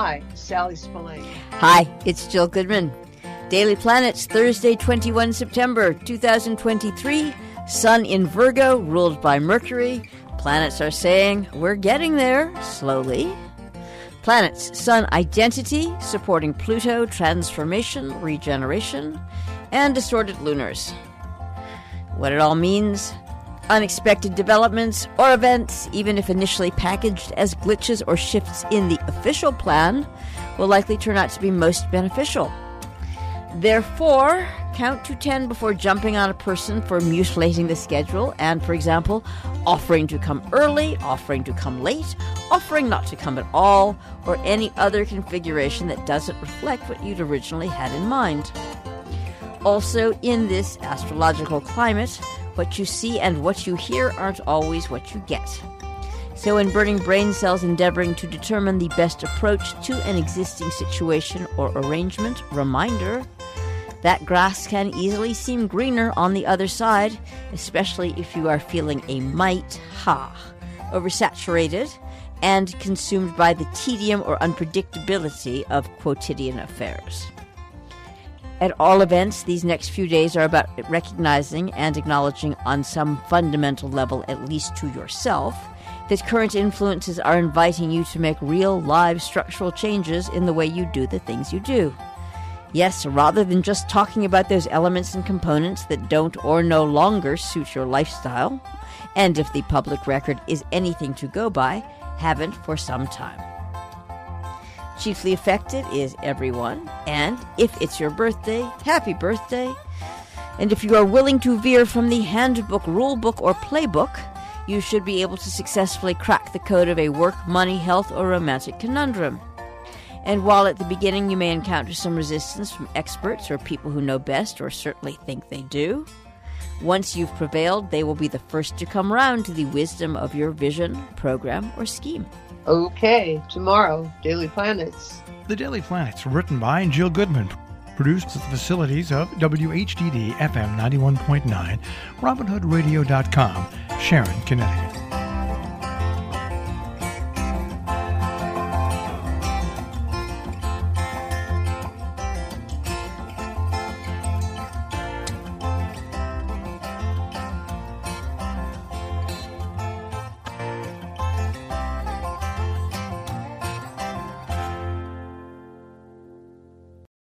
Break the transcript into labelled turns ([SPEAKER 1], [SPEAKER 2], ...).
[SPEAKER 1] Hi, Sally Spillane.
[SPEAKER 2] Hi, it's Jill Goodman. Daily Planets, Thursday, 21 September 2023. Sun in Virgo, ruled by Mercury. Planets are saying, we're getting there, slowly. Planets, Sun identity, supporting Pluto, transformation, regeneration, and distorted lunars. What it all means: unexpected developments or events, even if initially packaged as glitches or shifts in the official plan, will likely turn out to be most beneficial. Therefore, count to 10 before jumping on a person for mutilating the schedule and, for example, offering to come early, offering to come late, offering not to come at all, or any other configuration that doesn't reflect what you'd originally had in mind. Also, in this astrological climate, what you see and what you hear aren't always what you get. So in burning brain cells endeavoring to determine the best approach to an existing situation or arrangement, reminder that grass can easily seem greener on the other side, especially if you are feeling a oversaturated and consumed by the tedium or unpredictability of quotidian affairs. At all events, these next few days are about recognizing and acknowledging on some fundamental level, at least to yourself, that current influences are inviting you to make real, live, structural changes in the way you do the things you do. Yes, rather than just talking about those elements and components that don't or no longer suit your lifestyle, and if the public record is anything to go by, haven't for some time. Chiefly affected is everyone, and if it's your birthday, happy birthday. And if you are willing to veer from the handbook, rulebook, or playbook, you should be able to successfully crack the code of a work, money, health, or romantic conundrum. And while at the beginning you may encounter some resistance from experts or people who know best or certainly think they do, once you've prevailed, they will be the first to come round to the wisdom of your vision, program, or scheme.
[SPEAKER 1] Okay, tomorrow, Daily Planets.
[SPEAKER 3] The Daily Planets, written by Jill Goodman, produced at the facilities of WHDD FM 91.9, RobinHoodRadio.com, Sharon, Connecticut.